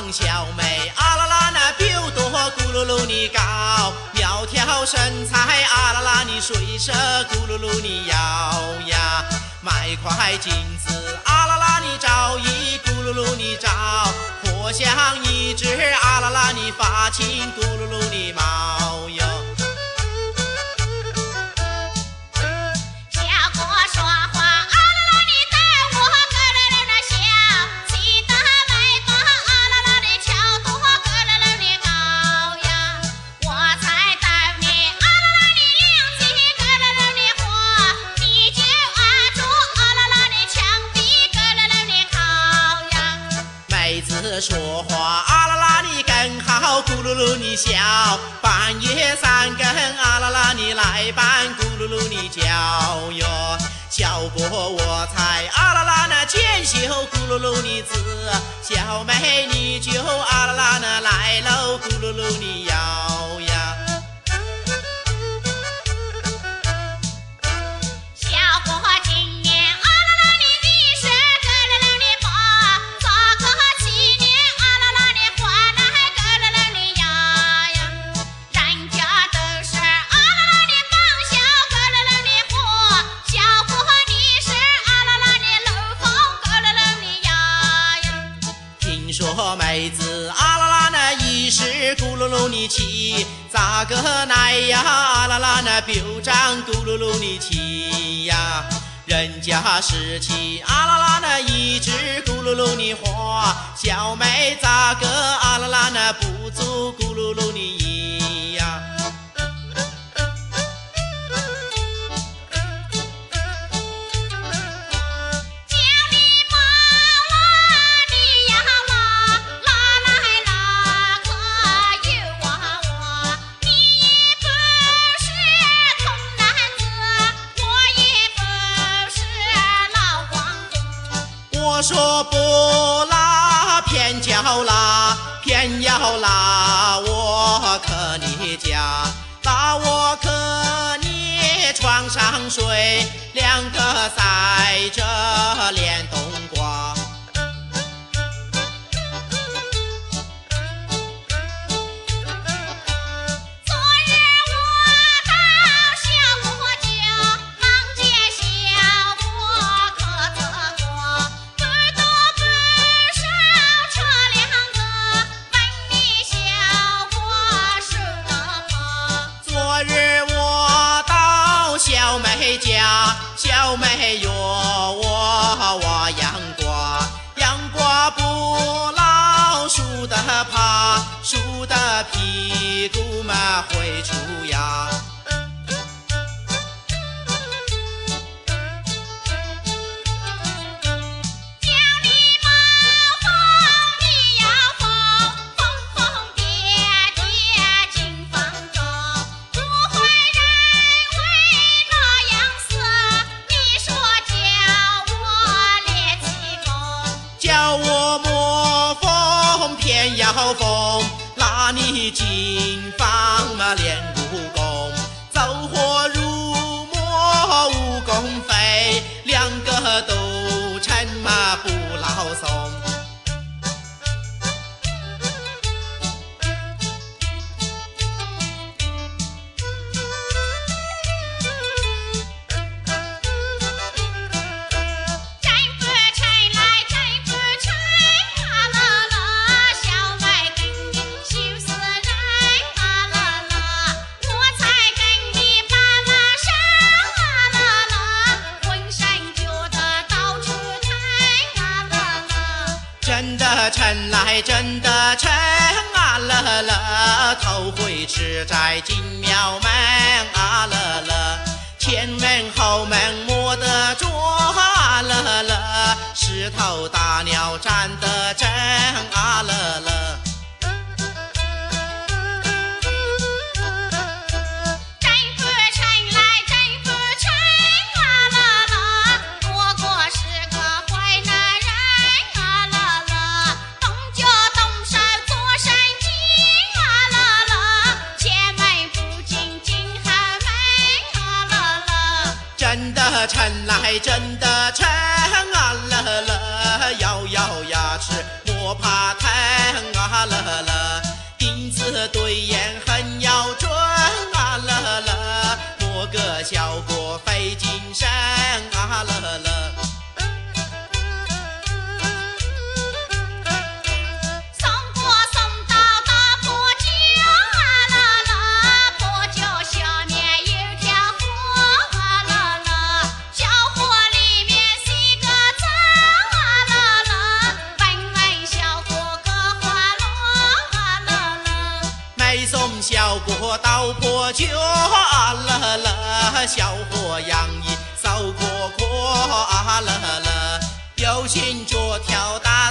王小妹，啊啦啦那比我多咕噜噜你高，苗条身材，啊啦啦你水蛇咕噜噜你摇呀，买块金子，啊啦啦你照一咕噜噜你照，活像一只啊啦啦你发青咕噜噜你毛哟。说话啊啦啦你更好，咕噜噜你笑，半夜三更啊啦啦你来伴，咕噜噜你叫哟，小过我才啊啦啦那娟秀，咕噜噜你姿，小妹你就啊啦啦那来喽，咕噜噜你摇呀。说妹子啊啦啦那一时咕噜噜你起，咋个来呀啊啦啦那表长咕噜噜你起呀，人家是起啊啦啦那一只咕噜噜你花，小妹咋个啊啦啦那不足咕噜噜你一呀。我说不拉，偏叫拉，偏要拉我可你家，拉我可你床上睡，两个在这连冬瓜。小妹家，小妹哟，我养瓜，养瓜不老树的爬，树的屁股嘛会出芽。叫我磨风偏要风，拉你进房嘛练武功，走火入魔武功飞，两个都成嘛不老松。真的成来真的成啊了了，头回吃在金庙门啊了了，前门后门摸得着啊了了，石头大鸟站得正啊了了。真的成来真的成啊了了，咬咬牙齿莫怕疼啊。 子对眼很要准啊啦啦，摸个效果费精神啊啦啦。小果倒破酒啊啦啦，小伙洋溢扫阔阔啊啦啦，有心着挑担。